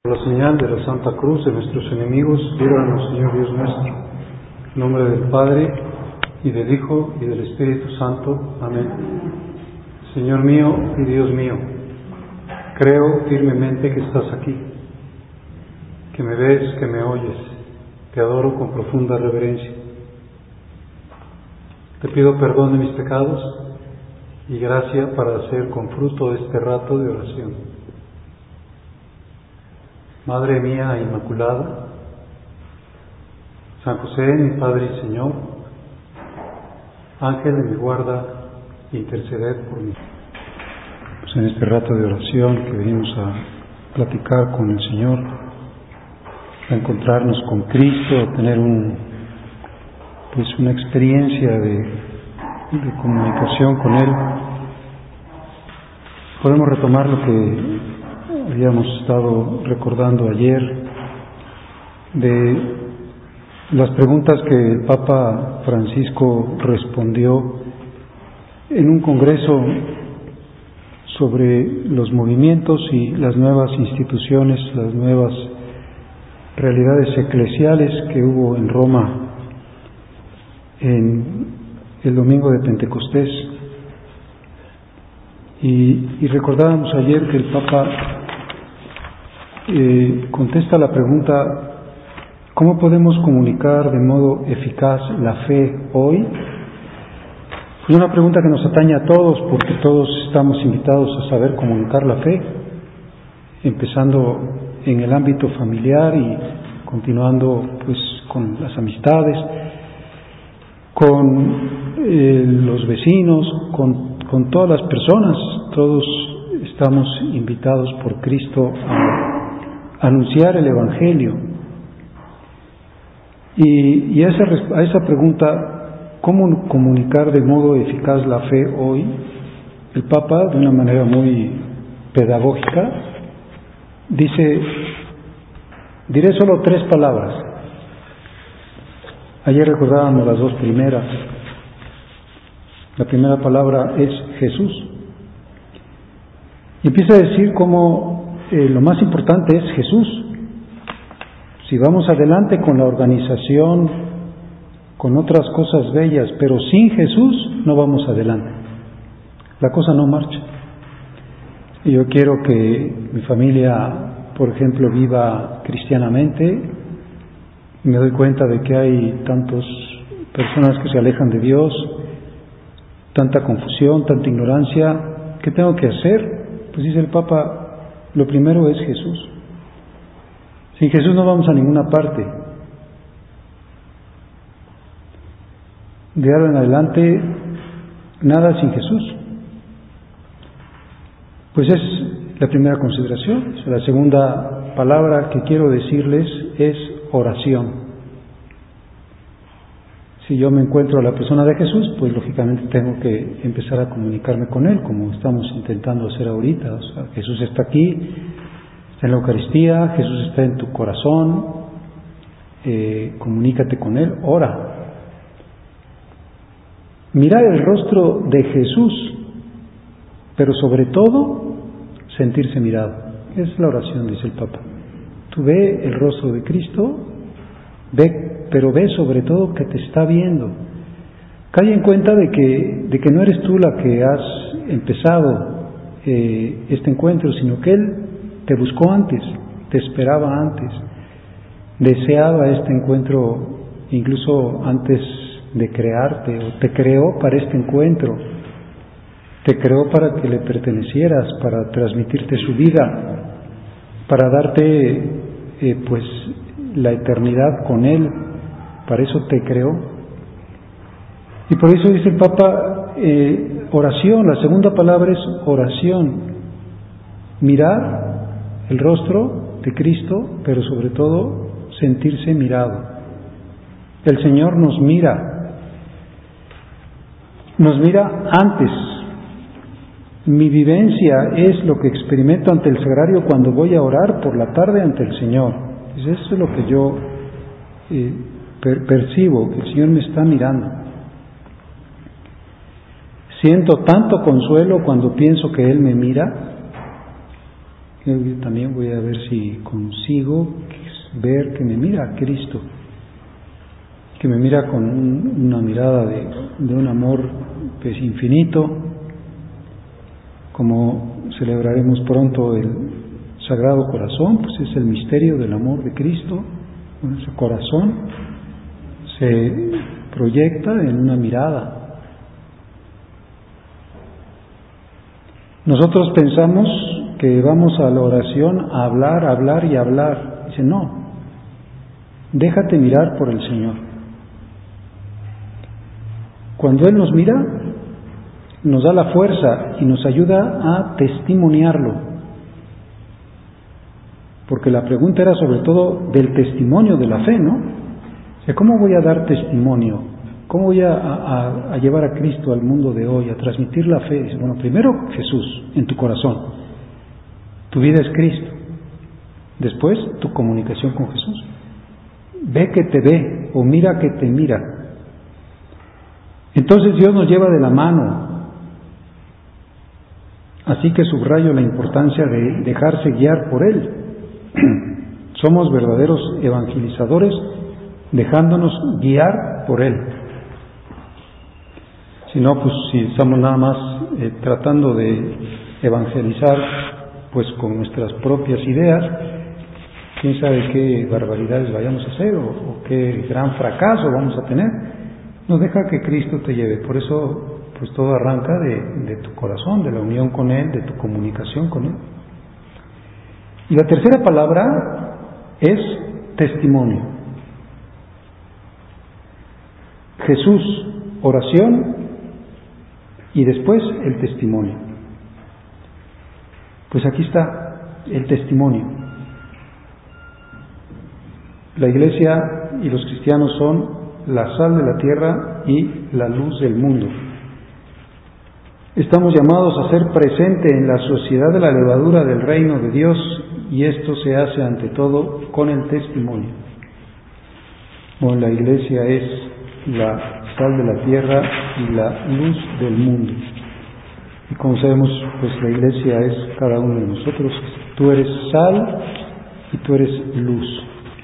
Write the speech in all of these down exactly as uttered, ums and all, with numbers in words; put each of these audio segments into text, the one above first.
Por la señal de la Santa Cruz de nuestros enemigos, líbranos, Señor Dios nuestro. En nombre del Padre, y del Hijo, y del Espíritu Santo. Amén. Señor mío y Dios mío, creo firmemente que estás aquí, que me ves, que me oyes. Te adoro con profunda reverencia. Te pido perdón de mis pecados y gracia para hacer con fruto este rato de oración. Madre mía Inmaculada, San José, mi Padre y Señor, Ángel de mi guarda, interceded por mí. Pues en este rato de oración que venimos a platicar con el Señor, a encontrarnos con Cristo, a tener un, pues una experiencia de, de comunicación con Él, podemos retomar lo que habíamos estado recordando ayer de las preguntas que el Papa Francisco respondió en un congreso sobre los movimientos y las nuevas instituciones, las nuevas realidades eclesiales que hubo en Roma en el domingo de Pentecostés. Y, y recordábamos ayer que el Papa Eh, contesta la pregunta: ¿cómo podemos comunicar de modo eficaz la fe hoy? Es una pregunta que nos atañe a todos, porque todos estamos invitados a saber comunicar la fe, empezando en el ámbito familiar y continuando pues con las amistades, con eh, los vecinos, con, con todas las personas. Todos estamos invitados por Cristo a anunciar el Evangelio. Y, y a, esa, a esa pregunta, ¿cómo comunicar de modo eficaz la fe hoy?, el Papa, de una manera muy pedagógica, dice, diré solo tres palabras. Ayer recordábamos las dos primeras. La primera palabra es Jesús. Y empieza a decir cómo Eh, lo más importante es Jesús. Si vamos adelante con la organización, con otras cosas bellas, pero sin Jesús no vamos adelante. La cosa no marcha. Y yo quiero que mi familia, por ejemplo, viva cristianamente. Me doy cuenta de que hay tantas personas que se alejan de Dios, tanta confusión, tanta ignorancia. ¿Qué tengo que hacer? Pues dice el Papa, lo primero es Jesús. Sin Jesús no vamos a ninguna parte. De ahora en adelante, nada sin Jesús. Pues es la primera consideración. La segunda palabra que quiero decirles es oración. Si yo me encuentro a la persona de Jesús, pues lógicamente tengo que empezar a comunicarme con Él, como estamos intentando hacer ahorita. O sea, Jesús está aquí, está en la Eucaristía, Jesús está en tu corazón, eh, comunícate con Él, ora. Mirar el rostro de Jesús, pero sobre todo, sentirse mirado. Es la oración, dice el Papa. Tú ve el rostro de Cristo, ve, pero ve sobre todo que te está viendo. Cae en cuenta de que, de que no eres tú la que has empezado eh, este encuentro, sino que Él te buscó antes, te esperaba antes, deseaba este encuentro incluso antes de crearte, o te creó para este encuentro, te creó para que le pertenecieras, para transmitirte su vida, para darte eh, pues la eternidad con Él. Para eso te creó. Y por eso dice el Papa, eh, oración, la segunda palabra es oración. Mirar el rostro de Cristo, pero sobre todo sentirse mirado. El Señor nos mira, nos mira antes. Mi vivencia es lo que experimento ante el sagrario cuando voy a orar por la tarde ante el Señor. Pues eso es lo que yo eh, per- percibo, que el Señor me está mirando. Siento tanto consuelo cuando pienso que Él me mira, Yo también voy a ver si consigo ver que me mira Cristo, que me mira con un, una mirada de, de un amor pues infinito, como celebraremos pronto el Sagrado Corazón, pues es el misterio del amor de Cristo. Bueno, ese corazón se proyecta en una mirada. Nosotros pensamos que vamos a la oración a hablar, hablar y hablar. Dice, no, déjate mirar por el Señor. Cuando Él nos mira, nos da la fuerza y nos ayuda a testimoniarlo. Porque la pregunta era sobre todo del testimonio de la fe, ¿no? O sea, ¿cómo voy a dar testimonio? ¿Cómo voy a, a, a llevar a Cristo al mundo de hoy, a transmitir la fe? Dice, bueno, primero Jesús en tu corazón. Tu vida es Cristo. Después, tu comunicación con Jesús. Ve que te ve o mira que te mira. Entonces Dios nos lleva de la mano. Así que subrayo la importancia de dejarse guiar por Él. Somos verdaderos evangelizadores dejándonos guiar por Él. Si no, pues si estamos nada más eh, tratando de evangelizar pues con nuestras propias ideas, quién sabe qué barbaridades vayamos a hacer o, o qué gran fracaso vamos a tener. No, deja que Cristo te lleve. Por eso pues todo arranca de, de tu corazón, de la unión con Él, de tu comunicación con Él. Y la tercera palabra es testimonio. Jesús, oración y después el testimonio. Pues aquí está el testimonio. La Iglesia y los cristianos son la sal de la tierra y la luz del mundo. Estamos llamados a ser presente en la sociedad de la levadura del reino de Dios, y esto se hace ante todo con el testimonio. Bueno, la Iglesia es la sal de la tierra y la luz del mundo. Y como sabemos, pues la Iglesia es cada uno de nosotros. Tú eres sal y tú eres luz.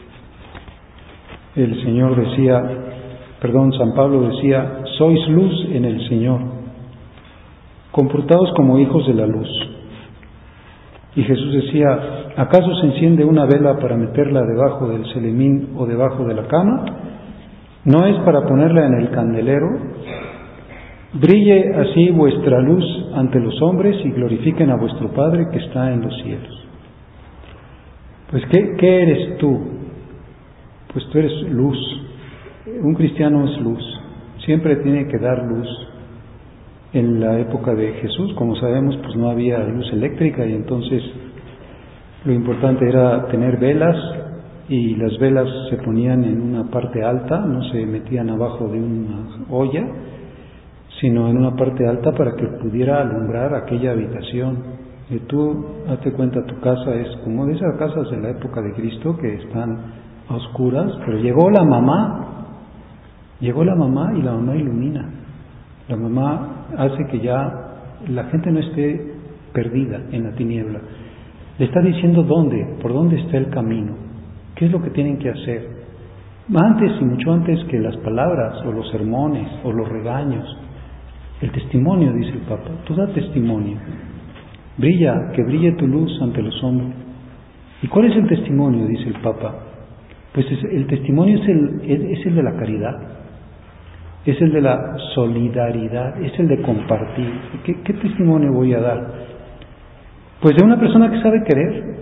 El Señor decía, perdón, San Pablo decía, sois luz en el Señor, comportaos como hijos de la luz. Y Jesús decía, ¿acaso se enciende una vela para meterla debajo del celemín o debajo de la cama? ¿No es para ponerla en el candelero? Brille así vuestra luz ante los hombres y glorifiquen a vuestro Padre que está en los cielos. Pues, ¿qué, qué eres tú? Pues tú eres luz. Un cristiano es luz. Siempre tiene que dar luz. En la época de Jesús, como sabemos, pues no había luz eléctrica y entonces lo importante era tener velas, y las velas se ponían en una parte alta, no se metían abajo de una olla, sino en una parte alta para que pudiera alumbrar aquella habitación. Y tú, hazte cuenta, tu casa es como de esas casas de la época de Cristo que están a oscuras, pero llegó la mamá, llegó la mamá y la mamá ilumina. La mamá hace que ya la gente no esté perdida en la tiniebla. Le está diciendo dónde, por dónde está el camino, qué es lo que tienen que hacer. Antes y mucho antes que las palabras o los sermones o los regaños. El testimonio, dice el Papa. Tú da testimonio. Brilla, que brille tu luz ante los hombres. ¿Y cuál es el testimonio? Dice el Papa. Pues es, el testimonio es el, es el de la caridad. Es el de la solidaridad, es el de compartir. ¿Qué, qué testimonio voy a dar? Pues de una persona que sabe querer,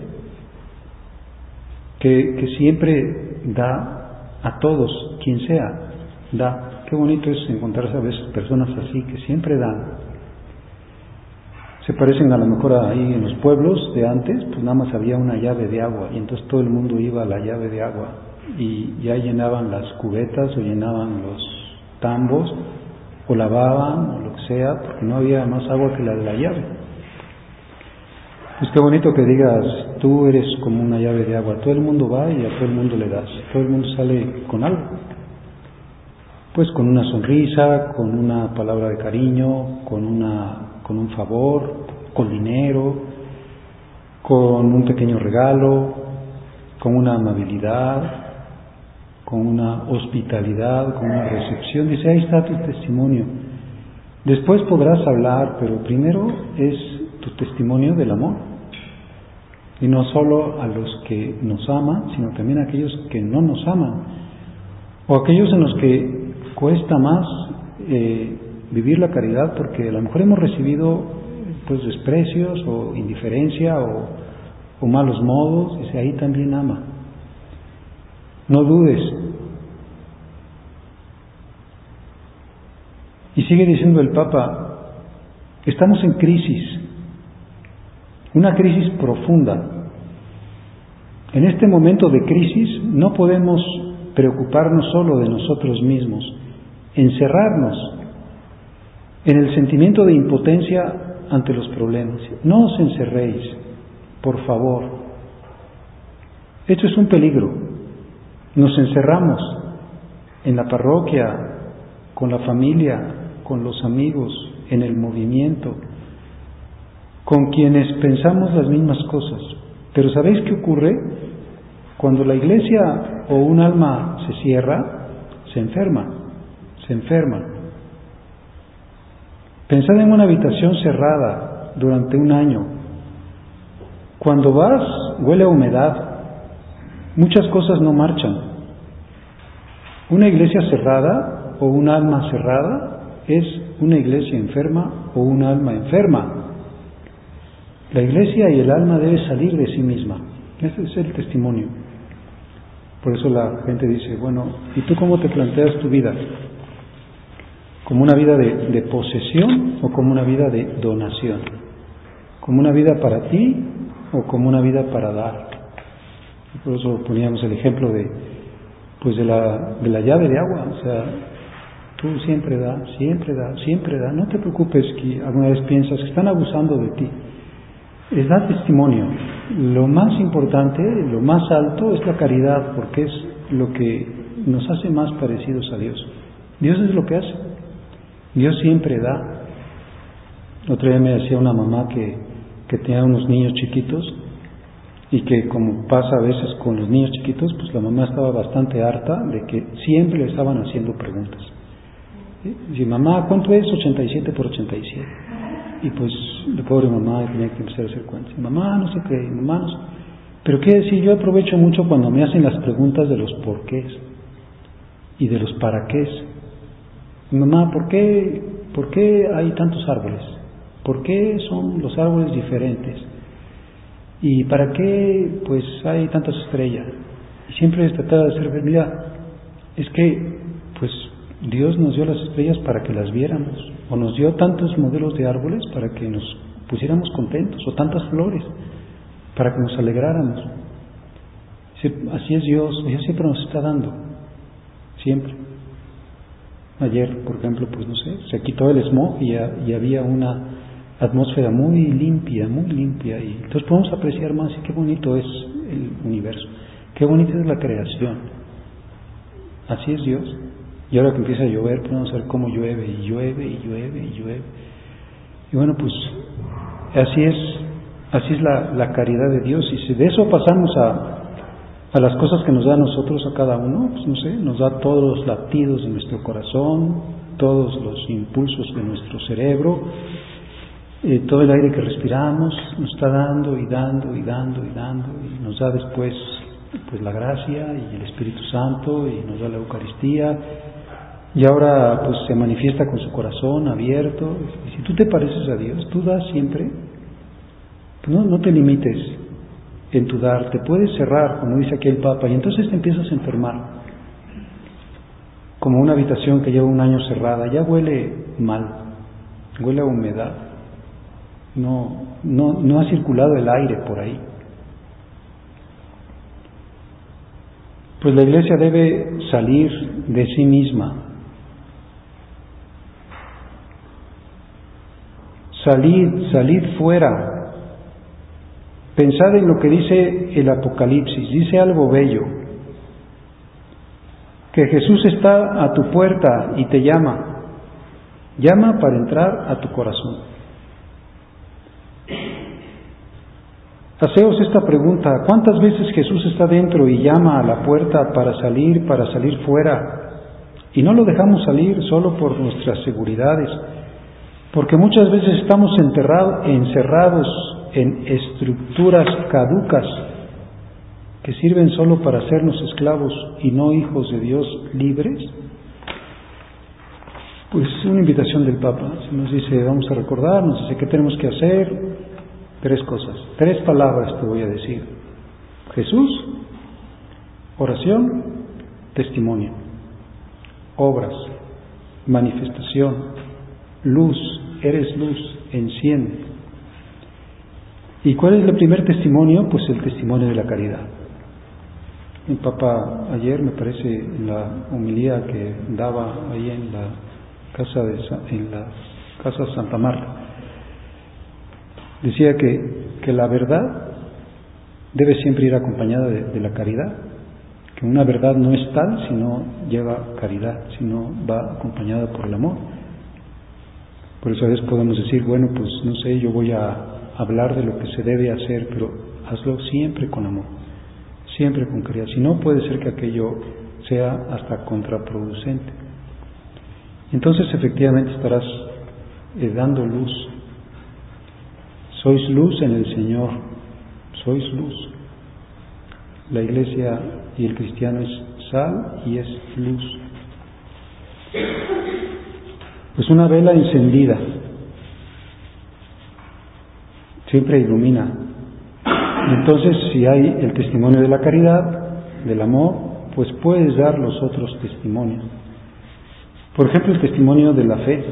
que, que siempre da a todos, quien sea, da. Qué bonito es encontrarse a veces personas así, que siempre dan. Se parecen a lo mejor ahí en los pueblos de antes, pues nada más había una llave de agua, y entonces todo el mundo iba a la llave de agua, y ya llenaban las cubetas o llenaban los tambos, o lavaban, o lo que sea, porque no había más agua que la de la llave. Pues qué bonito que digas, tú eres como una llave de agua, todo el mundo va y a todo el mundo le das, todo el mundo sale con algo. Pues con una sonrisa, con una palabra de cariño, con, una, con un favor, con dinero, con un pequeño regalo, con una amabilidad, con una hospitalidad, con una recepción. Dice, ahí está tu testimonio. Después podrás hablar, pero primero es tu testimonio del amor. Y no solo a los que nos aman, sino también a aquellos que no nos aman. O aquellos en los que cuesta más eh, vivir la caridad, porque a lo mejor hemos recibido pues desprecios o indiferencia o, o malos modos. Dice, ahí también ama. No dudes. Y sigue diciendo el Papa, estamos en crisis, una crisis profunda. En este momento de crisis no podemos preocuparnos solo de nosotros mismos, encerrarnos en el sentimiento de impotencia ante los problemas. No os encerréis, por favor. Esto es un peligro. Nos encerramos en la parroquia, con la familia, con los amigos, en el movimiento, con quienes pensamos las mismas cosas. Pero ¿sabéis qué ocurre? Cuando la iglesia o un alma se cierra, se enferma, se enferma. Pensad en una habitación cerrada durante un año. Cuando vas, huele a humedad. Muchas cosas no marchan. Una iglesia cerrada o un alma cerrada es una iglesia enferma o un alma enferma. La iglesia y el alma debe salir de sí misma. Ese es el testimonio. Por eso la gente dice, bueno, ¿y tú cómo te planteas tu vida? ¿Como una vida de, de posesión o como una vida de donación? ¿Como una vida para ti o como una vida para dar? Por eso poníamos el ejemplo de, pues de la, de la llave de agua. O sea, tú siempre da, siempre da, siempre da. No te preocupes que alguna vez piensas que están abusando de ti. Es dar testimonio. Lo más importante, lo más alto es la caridad, porque es lo que nos hace más parecidos a Dios. Dios es lo que hace. Dios siempre da. Otra vez me decía una mamá que, que tenía unos niños chiquitos y que, como pasa a veces con los niños chiquitos, pues la mamá estaba bastante harta de que siempre le estaban haciendo preguntas. Dice, mamá, ¿cuánto es ochenta y siete por ochenta y siete? Y pues la pobre mamá tenía que empezar a hacer cuentas. Mamá, no sé qué, mamá, no sé. Pero qué decir, yo aprovecho mucho cuando me hacen las preguntas de los porqués y de los para qués. Mamá, ¿por qué, ¿por qué hay tantos árboles? ¿Por qué son los árboles diferentes? ¿Y para qué pues hay tantas estrellas? Y siempre les trataba de hacer ver, mira, es que pues Dios nos dio las estrellas para que las viéramos, o nos dio tantos modelos de árboles para que nos pusiéramos contentos, o tantas flores para que nos alegráramos. Así es Dios, Dios siempre nos está dando, siempre. Ayer, por ejemplo, pues no sé, se quitó el smog y, y había una atmósfera muy limpia, muy limpia, y entonces podemos apreciar más. Y qué bonito es el universo, qué bonita es la creación. Así es Dios. Y ahora que empieza a llover, podemos ver cómo llueve y llueve y llueve y llueve. Y bueno, pues así es, así es la, la caridad de Dios. Y si de eso pasamos a a las cosas que nos da a nosotros, a cada uno, pues no sé, nos da todos los latidos de nuestro corazón, todos los impulsos de nuestro cerebro, eh, todo el aire que respiramos, nos está dando y dando y dando y dando, y nos da después pues la gracia y el Espíritu Santo, y nos da la Eucaristía, y ahora pues se manifiesta con su corazón abierto. Y si tú te pareces a Dios, tú das siempre, pues no, no te limites en tu dar, te puedes cerrar, como dice aquí el Papa, y entonces te empiezas a enfermar, como una habitación que lleva un año cerrada, ya huele mal, huele a humedad, no, no, no ha circulado el aire por ahí. Pues la Iglesia debe salir de sí misma, salid, salid fuera. Pensad en lo que dice el Apocalipsis, dice algo bello, que Jesús está a tu puerta y te llama, llama para entrar a tu corazón. Haceos esta pregunta: ¿cuántas veces Jesús está dentro y llama a la puerta para salir, para salir fuera? Y no lo dejamos salir solo por nuestras seguridades, porque muchas veces estamos enterrados, encerrados en estructuras caducas que sirven solo para hacernos esclavos y no hijos de Dios libres. Pues una invitación del Papa, se nos dice, vamos a recordar, nos dice qué tenemos que hacer. Tres cosas, tres palabras te voy a decir: Jesús, oración, testimonio. Obras, manifestación, luz, eres luz, enciende. ¿Y cuál es el primer testimonio? Pues el testimonio de la caridad. El Papa ayer, me parece, en la homilía que daba ahí en la casa de en la casa Santa Marta, decía que, que la verdad debe siempre ir acompañada de, de la caridad, que una verdad no es tal si no lleva caridad, si no va acompañada por el amor. Por eso a veces podemos decir, bueno, pues no sé, yo voy a hablar de lo que se debe hacer, pero hazlo siempre con amor, siempre con caridad. Si no, puede ser que aquello sea hasta contraproducente. Entonces efectivamente estarás eh, dando luz. Sois luz en el Señor, sois luz. La Iglesia y el cristiano es sal y es luz. Pues una vela encendida siempre ilumina. Entonces, si hay el testimonio de la caridad, del amor, pues puedes dar los otros testimonios. Por ejemplo, el testimonio de la fe,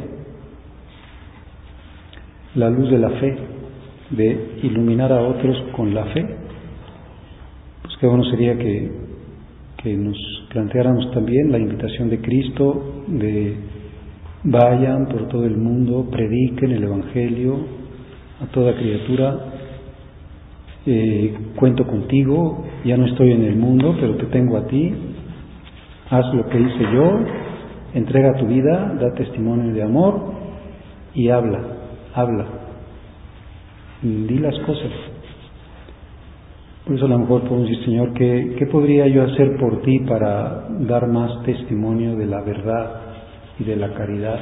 la luz de la fe, de iluminar a otros con la fe. Pues qué bueno sería que, que nos planteáramos también la invitación de Cristo, de vayan por todo el mundo, prediquen el Evangelio a toda criatura, eh, cuento contigo, ya no estoy en el mundo, pero te tengo a ti, haz lo que hice yo, entrega tu vida, da testimonio de amor y habla, habla, di las cosas. Por eso a lo mejor podemos decir, Señor, ¿qué, qué podría yo hacer por ti para dar más testimonio de la verdad y de la caridad?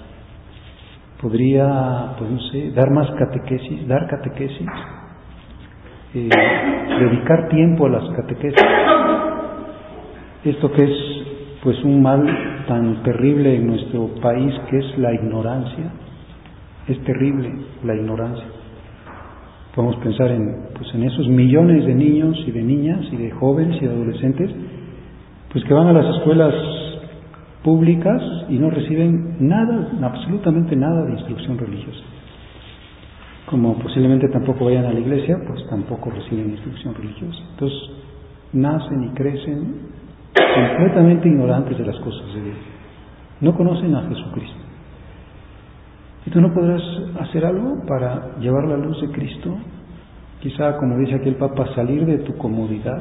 Podría, pues no sé, dar más catequesis, dar catequesis, eh, dedicar tiempo a las catequesis. Esto que es pues un mal tan terrible en nuestro país, que es la ignorancia. Es terrible la ignorancia. Podemos pensar en, pues en esos millones de niños y de niñas y de jóvenes y de adolescentes, pues que van a las escuelas públicas y no reciben nada, absolutamente nada de instrucción religiosa. Como posiblemente tampoco vayan a la iglesia, pues tampoco reciben instrucción religiosa. Entonces, nacen y crecen completamente ignorantes de las cosas de Dios. No conocen a Jesucristo. ¿Y tú no podrás hacer algo para llevar la luz de Cristo? Quizá, como dice aquí el Papa, salir de tu comodidad.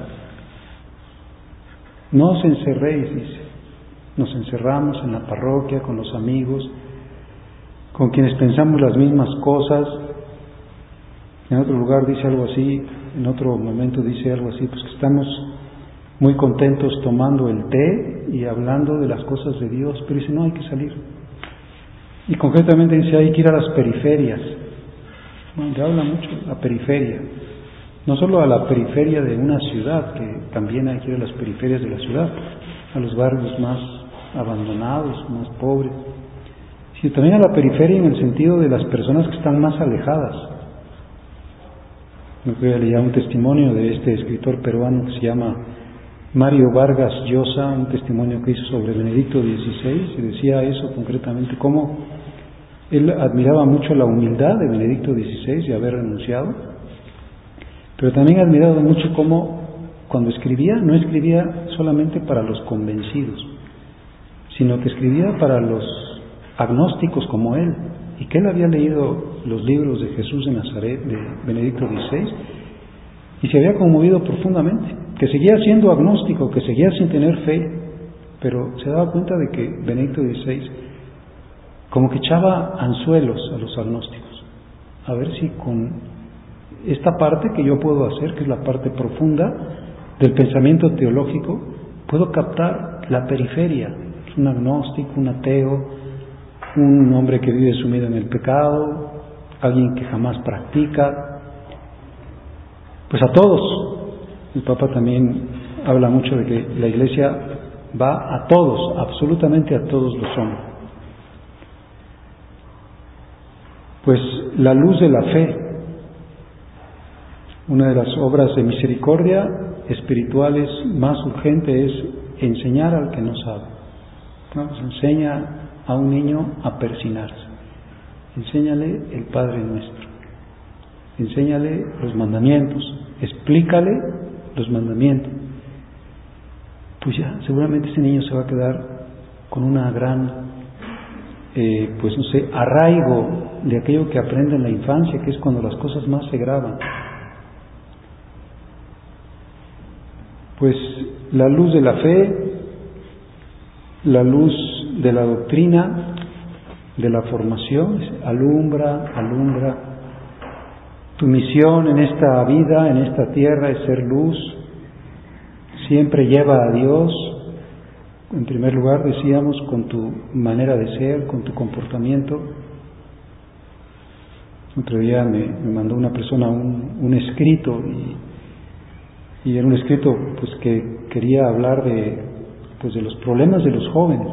No os encerréis, dice. Nos encerramos en la parroquia, con los amigos, con quienes pensamos las mismas cosas. En otro lugar dice algo así, en otro momento dice algo así, pues que estamos muy contentos tomando el té y hablando de las cosas de Dios, pero dice, no, hay que salir. Y concretamente dice, hay que ir a las periferias. Bueno, ya habla mucho, la periferia. No solo a la periferia de una ciudad, que también hay que ir a las periferias de la ciudad, a los barrios más abandonados, más pobres, sino también a la periferia en el sentido de las personas que están más alejadas. Me voy a leer un testimonio de este escritor peruano que se llama Mario Vargas Llosa, un testimonio que hizo sobre Benedicto dieciséis, y decía eso concretamente, cómo él admiraba mucho la humildad de Benedicto dieciséis de haber renunciado, pero también admiraba mucho cómo cuando escribía, no escribía solamente para los convencidos, sino que escribía para los agnósticos como él, y que él había leído los libros de Jesús de Nazaret, de Benedicto dieciséis, y se había conmovido profundamente, que seguía siendo agnóstico, que seguía sin tener fe, pero se daba cuenta de que Benedicto dieciséis como que echaba anzuelos a los agnósticos, a ver si con esta parte que yo puedo hacer, que es la parte profunda del pensamiento teológico, puedo captar la periferia, un agnóstico, un ateo, un hombre que vive sumido en el pecado, alguien que jamás practica, pues a todos. El Papa también habla mucho de que la Iglesia va a todos, absolutamente a todos los hombres. Pues la luz de la fe, una de las obras de misericordia espirituales más urgente es enseñar al que no sabe. ¿No? Se enseña a un niño a persinarse. Enséñale el Padre Nuestro. Enséñale los mandamientos. Explícale los mandamientos. Pues ya, seguramente ese niño se va a quedar con una gran, eh, pues no sé, arraigo de aquello que aprende en la infancia, que es cuando las cosas más se graban. Pues la luz de la fe, la luz de la doctrina, de la formación, alumbra, alumbra. Tu misión en esta vida, en esta tierra, es ser luz. Siempre lleva a Dios, en primer lugar, decíamos, con tu manera de ser, con tu comportamiento. Otro día me, me mandó una persona un, un escrito y, y era un escrito pues que quería hablar de, pues, de los problemas de los jóvenes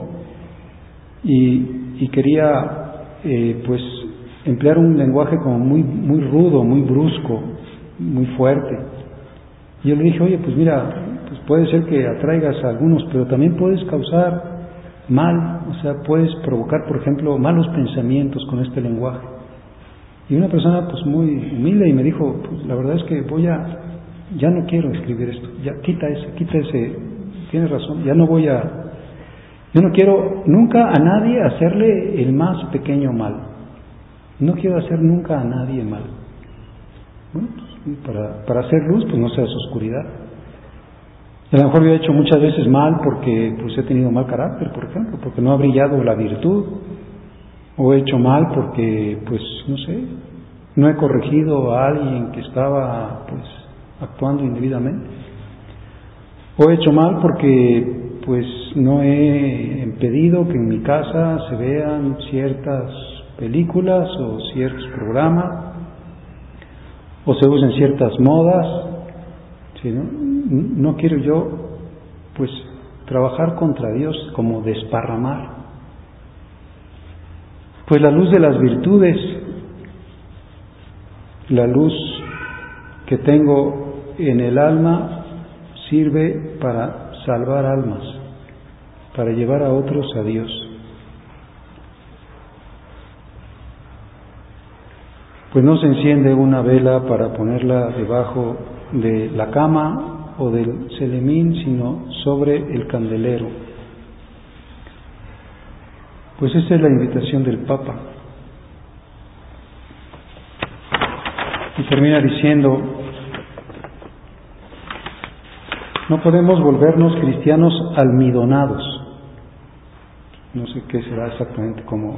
y, y quería eh, pues emplear un lenguaje como muy, muy rudo, muy brusco, muy fuerte. Y yo le dije, oye, pues mira, pues puede ser que atraigas a algunos, pero también puedes causar mal, o sea, puedes provocar, por ejemplo, malos pensamientos con este lenguaje. Y una persona pues muy humilde y me dijo, pues la verdad es que voy a, ya no quiero escribir esto, ya quita ese, quita ese, tienes razón, ya no voy a, yo no quiero nunca a nadie hacerle el más pequeño mal, no quiero hacer nunca a nadie mal. Bueno, pues, para, para hacer luz, pues no seas oscuridad. A lo mejor yo he hecho muchas veces mal porque pues he tenido mal carácter, por ejemplo, porque no ha brillado la virtud. O he hecho mal porque, pues, no sé, no he corregido a alguien que estaba, pues, actuando indebidamente. O he hecho mal porque, pues, no he impedido que en mi casa se vean ciertas películas o ciertos programas, o se usen ciertas modas. ¿Sí, no? No quiero yo, pues, trabajar contra Dios como desparramar. Pues la luz de las virtudes, la luz que tengo en el alma, sirve para salvar almas, para llevar a otros a Dios. Pues no se enciende una vela para ponerla debajo de la cama o del celemín, sino sobre el candelero. Pues esa es la invitación del Papa. Y termina diciendo, no podemos volvernos cristianos almidonados. No sé qué será exactamente, como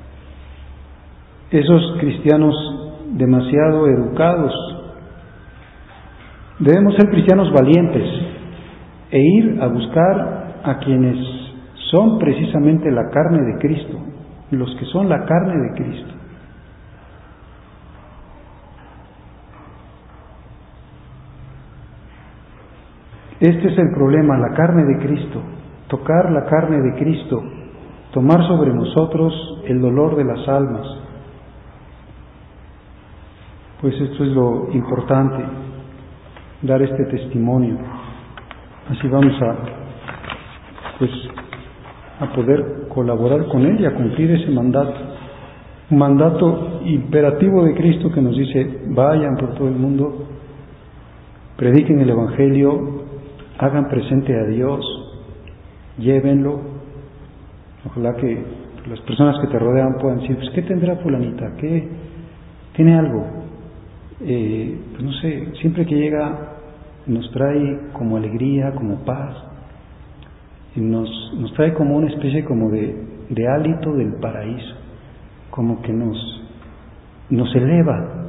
esos cristianos demasiado educados. Debemos ser cristianos valientes e ir a buscar a quienes son precisamente la carne de Cristo, los que son la carne de Cristo. Este es el problema, la carne de Cristo, tocar la carne de Cristo, tomar sobre nosotros el dolor de las almas. Pues esto es lo importante, dar este testimonio. Así vamos a, pues, a poder colaborar con Él y a cumplir ese mandato. Un mandato imperativo de Cristo que nos dice, vayan por todo el mundo, prediquen el Evangelio, hagan presente a Dios, llévenlo. Ojalá que las personas que te rodean puedan decir, pues, ¿qué tendrá fulanita? ¿Qué? ¿Tiene algo? Eh, pues no sé, siempre que llega nos trae como alegría, como paz, y nos, nos trae como una especie como de, de hálito del paraíso, como que nos, nos eleva,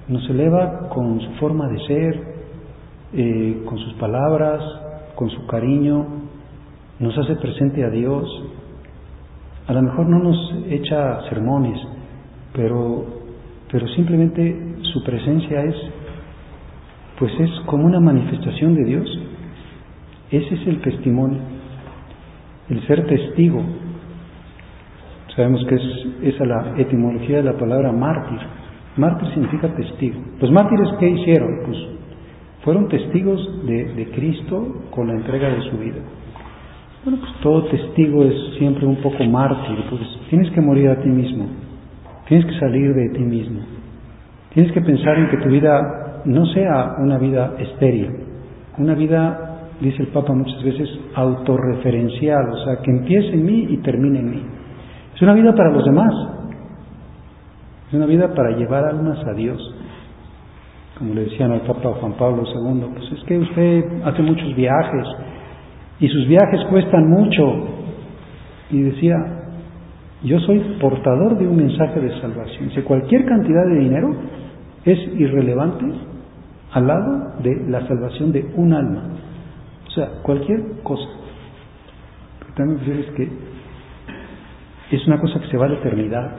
nos eleva con su forma de ser, eh, con sus palabras, con su cariño, nos hace presente a Dios. A lo mejor no nos echa sermones, pero, pero simplemente su presencia es, pues es como una manifestación de Dios. Ese es el testimonio, el ser testigo. Sabemos que es esa la etimología de la palabra mártir. Mártir significa testigo. ¿Los mártires qué hicieron? Pues fueron testigos de, de Cristo con la entrega de su vida. Bueno, pues todo testigo es siempre un poco mártir. Pues tienes que morir a ti mismo, tienes que salir de ti mismo, tienes que pensar en que tu vida no sea una vida estéril, una vida, dice el Papa muchas veces, autorreferencial, o sea, que empiece en mí y termine en mí. Es una vida para los demás, es una vida para llevar almas a Dios. Como le decían al Papa Juan Pablo segundo, pues es que usted hace muchos viajes y sus viajes cuestan mucho. Y decía, yo soy portador de un mensaje de salvación. Si cualquier cantidad de dinero es irrelevante al lado de la salvación de un alma. O sea, cualquier cosa. Pero también decirles que es una cosa que se va a la eternidad.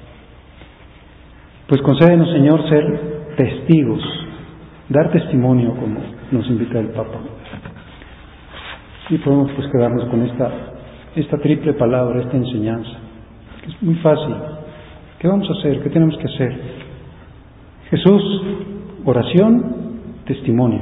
Pues concédenos, Señor, ser testigos, dar testimonio como nos invita el Papa. Y podemos pues quedarnos con esta, esta triple palabra, esta enseñanza, que es muy fácil. ¿Qué vamos a hacer? ¿Qué tenemos que hacer? Jesús, oración, testimonio.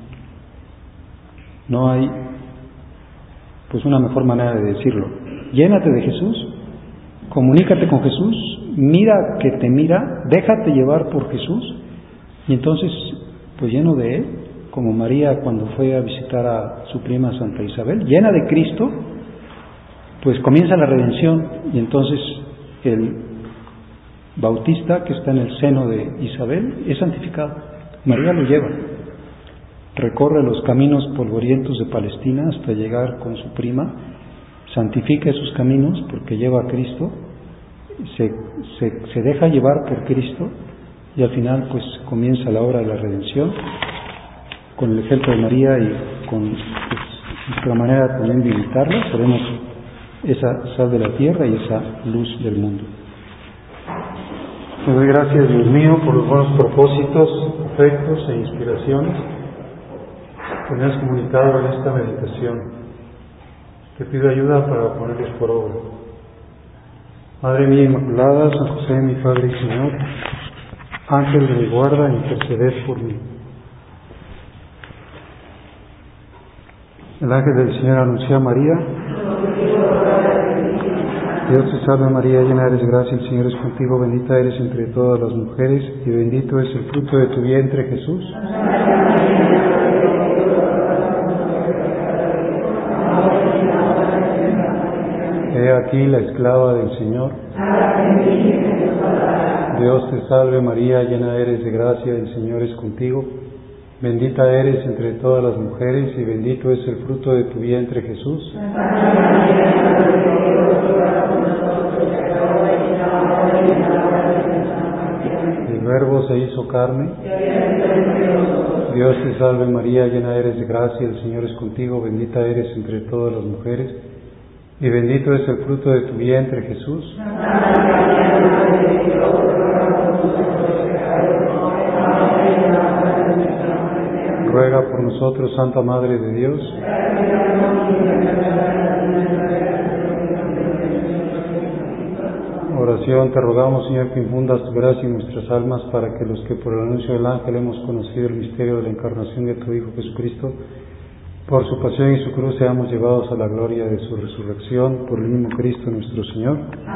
No hay pues una mejor manera de decirlo. Llénate de Jesús, comunícate con Jesús, mira que te mira, déjate llevar por Jesús, y entonces, pues lleno de Él, como María cuando fue a visitar a su prima Santa Isabel, llena de Cristo, pues comienza la redención, y entonces el bautista que está en el seno de Isabel es santificado. María lo lleva, recorre los caminos polvorientos de Palestina hasta llegar con su prima, santifica esos caminos porque lleva a Cristo, se, se, se deja llevar por Cristo, y al final pues comienza la obra de la redención con el ejemplo de María y con pues, nuestra manera también de imitarla. Seremos esa sal de la tierra y esa luz del mundo. Te doy gracias, Dios mío, por los buenos propósitos, afectos e inspiraciones que me has comunicado en esta meditación. Te pido ayuda para ponerlos por obra. Madre mía Inmaculada, San José, mi Padre y Señor, Ángel de mi guarda, interceded por mí. El ángel del Señor anunció a María: Dios te salve María, llena eres de gracia, el Señor es contigo, bendita eres entre todas las mujeres, y bendito es el fruto de tu vientre, Jesús. He aquí la esclava del Señor. Dios te salve María, llena eres de gracia, el Señor es contigo. Bendita eres entre todas las mujeres y bendito es el fruto de tu vientre, Jesús. El Verbo se hizo carne. Dios te salve María, llena eres de gracia, el Señor es contigo. Bendita eres entre todas las mujeres y bendito es el fruto de tu vientre, Jesús. Ruega por nosotros, Santa Madre de Dios. Oración, te rogamos, Señor, que infundas tu gracia en nuestras almas para que los que por el anuncio del ángel hemos conocido el misterio de la encarnación de tu Hijo Jesucristo, por su pasión y su cruz seamos llevados a la gloria de su resurrección, por el mismo Cristo nuestro Señor.